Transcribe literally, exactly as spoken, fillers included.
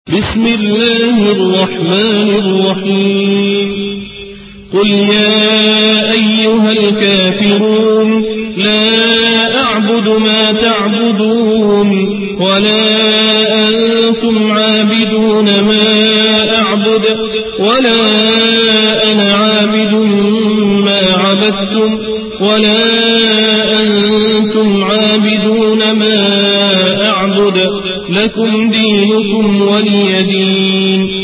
بسم الله الرحمن الرحيم قل يا أيها الكافرون لا أعبد ما تعبدون ولا أنتم عابدون ما أعبد ولا أنا عابد ما عبدتم ولا أنتم عابدون ما أعبد لكم دينكم ولي دين.